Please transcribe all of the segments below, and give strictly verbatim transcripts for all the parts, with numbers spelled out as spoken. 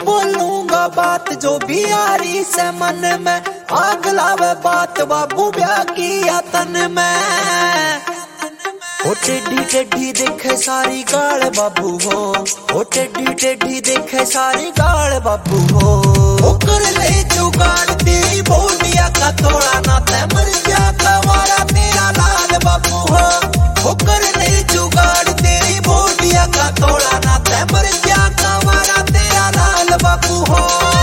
बोलूंगा बात जो भी आ रही से मन में, आग लावे बात बाबू ब्याह किया तन में। ओ टेढ़ी टेढ़ी देखे सारी गाल बाबू हो, ओ टेढ़ी टेढ़ी देखे सारी गाल बाबू हो। ओ कर ले जुगाड़ तेरी बोलिया का थोड़ा ना ते मर जा कवारा तेरा लाल बाबू हो। ओ कर ले जुगाड़ तेरी बोलिया का थोड़ा ना ते मर जा कवारा तेरा लाल बाबू हो।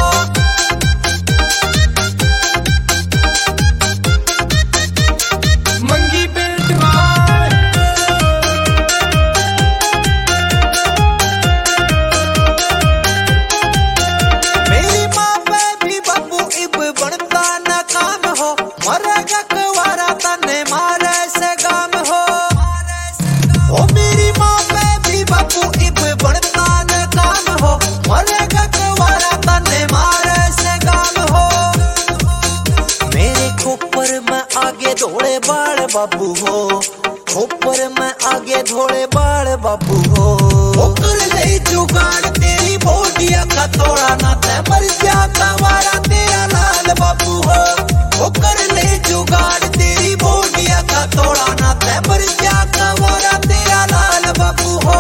आगे धोले बाल बाबू हो, ऊपर में आगे धोले बाल बाबू हो। ओ कर ले जुगाड़ तेरी बोलिया का थोड़ा ना ते मर जा कवारा तेरा लाल बाबू हो। ओ कर ले जुगाड़ तेरी बोलिया का थोड़ा ना ते मर जा कवारा तेरा लाल बाबू हो।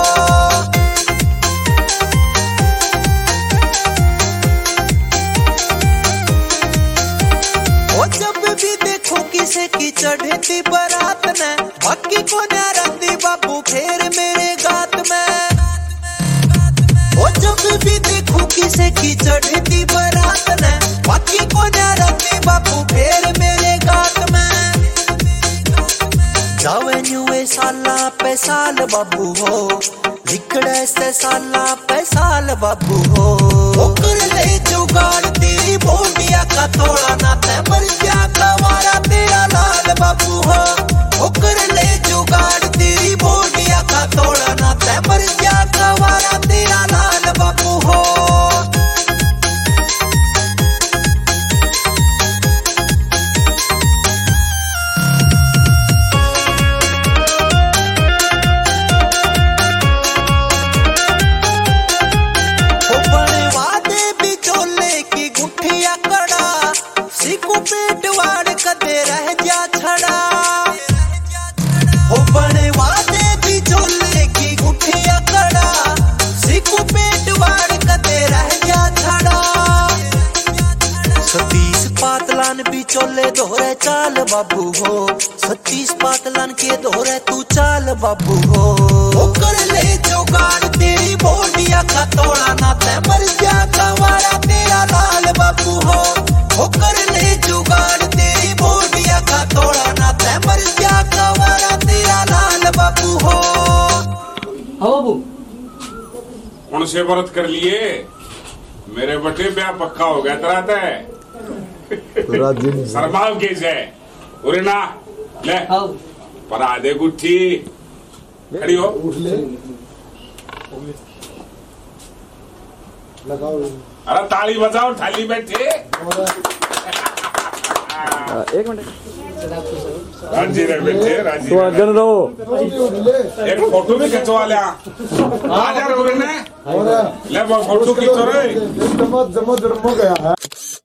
ओ जब भी देखो किसे की चढ़ती बारात ने, बाकी को न रंदी बाबू फेर मेरे गात में। ओ जब भी देखो किसे की चढ़ती बारात ने, बाकी को न रंदी बाबू फेर मेरे गात में। जावे न्यूए साला पे साल बाबू हो, लिकड़े से साला पे साल बाबू हो। ओ कर ले जुगाड़ तेरी बोलिया का थोड़ा ना ते मर जा कवारा तेरा लाल बाबू हो। ओ कर ले जुगाड़ तेरी बोलिया का थोड़ा ना ते मर जा कवारा तेरा लाल बाबू हो। पेट वाड़ कदे रह जा छड़ा, हो बने वादे भी चोले की गुठिया कड़ा। सिकू पेट वाड़ कदे रह जा छड़ा। सतीश पातलान भी चोले दोहरे चाल बाबू हो, सतीश पातलान के दोहरे तू चाल बाबू हो। ओ कर ले जुगाड़ तेरी बोलिया का थोड़ा ना ते मर जा कवारा तेरा लाल बाबू हो। ओ कर ले जुगाड़ तेरी बोलिया का थोड़ा ना ते मर जा कवारा तेरा लाल बाबू हो। हाँ बाबू कौन से व्रत कर लिए मेरे बटे, ब्याह पक्का हो गया तेरा तय। सरमाओ कैसे उरे ना ले पर आधे गुट्ठी खड़ी हो। अरे ताली बजाओ थाली बैठे। एक मिनट राजी रहे बैठे राजी तो अगन रहो। एक फोटो भी खिंचवा ले आ जा रे ले फोटो खींचो रे। जमा जमा जमा गया है।